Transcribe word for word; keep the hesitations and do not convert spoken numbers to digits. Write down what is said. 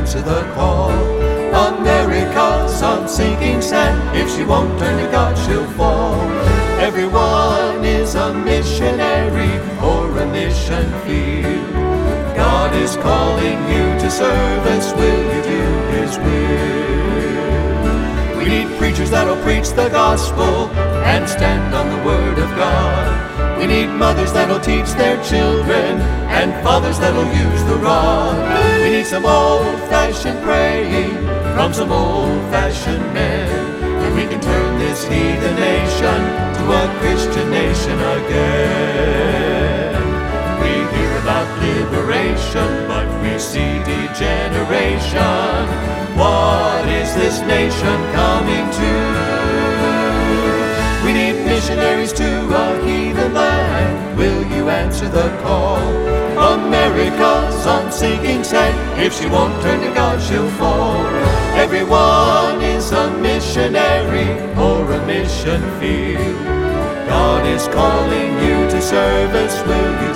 answer the call? America's on sinking sand. If she won't turn to God, she'll fall. Everyone is a missionary or a mission field. God is calling you to service. Will you do His will? We need preachers that'll preach the gospel and stand on the word of God. We need mothers that'll teach their children and fathers that'll use the rod. We need some old-fashioned praying from some old-fashioned men, and we can turn this heathen nation to a Christian nation again. We hear about liberation, but we see degeneration. What is this nation coming to? We need missionaries to a heathen land. Will you answer the call? America's on sinking sand. If she won't turn to God, she'll fall. Everyone is a missionary or a mission field. God is calling you to service. Will you